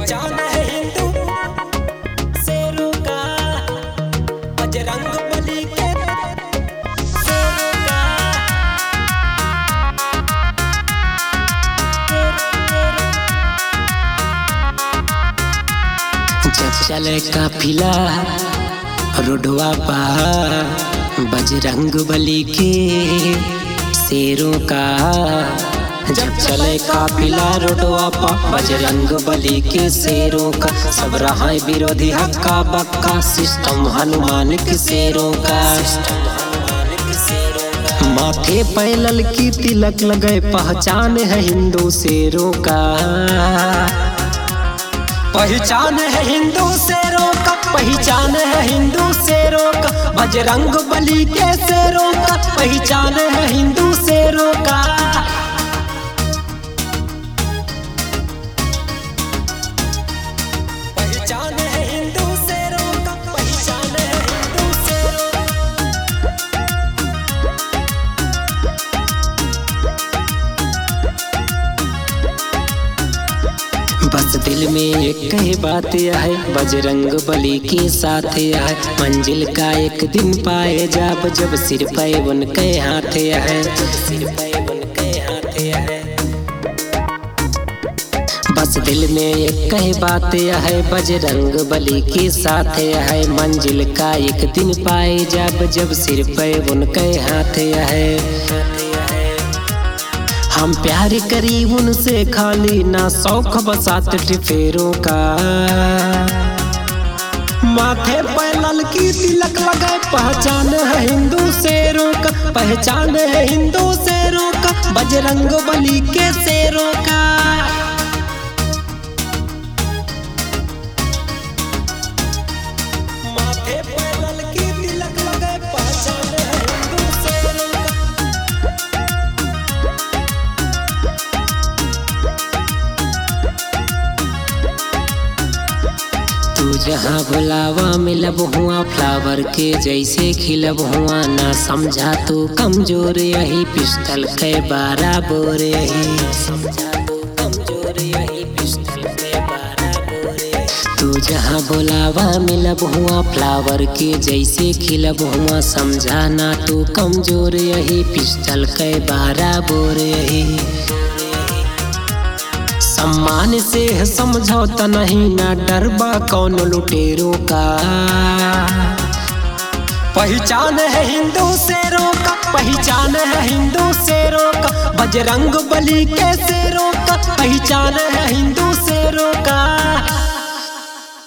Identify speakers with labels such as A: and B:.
A: पहचान है हिंदू शेरों का, बजरंग बली के शेरों का। जब चले काफिला रोडवा पार बजरंग बली के शेरों का, जब चले काफिला रोडवा पा बजरंग बली के शेरों का। सब रहा विरोधी हक्का बक्का सिस्टम हनुमान के शेरों का। माथे पे ललकी तिलक लगे पहचान है हिंदू शेरों का, पहचान है हिंदू शेरों का, पहचान है हिंदू शेरों का। बजरंग बली के शेरों का पहचान है हिंदू शेरों का। पहचान है हिंदू शेरों का, पहचान है हिंदू शेरों का। बस दिल में एक ही बात है बजरंग बली के साथ है। मंजिल का एक दिन पाए जब जब सिर पे उनके हाथ है, सिर पे उनके हाथ है। बस दिल में एक ही बात है बजरंग बली के साथ है। मंजिल का एक दिन पाए जब जब सिर पे उनके हाथ है। हम प्यार करी उनसे खाली ना शौक बसात टिफेरों का। माथे पे ललकी तिलक लगे पहचान है हिंदू शेरों का, पहचान है हिंदू शेरों का। बजरंग बली के शेरों का। माथे पे ललकी तिलक लगे पहचान है हिंदू शेरों का। तू जहाँ बुलावा मिलब हुआ फ्लावर के जैसे खिलब हुआ। ना समझा तू कमजोर यही पिस्टल के 12 बोर यही, समझा तू कमजोर यही पिस्टल के 12 बोर। तू जहाँ बुलावा मिलब हुआ फ्लावर के जैसे खिलब हुआ। समझा ना तू कमजोर यही पिस्टल के 12 बोर यही। सम्मान से समझौता नहीं ना डरबा कौन लुटेरों का। पहचान है हिंदू शेरों का, पहचान है हिंदू शेरों का। बजरंग बली के शेरों का पहचान है हिंदू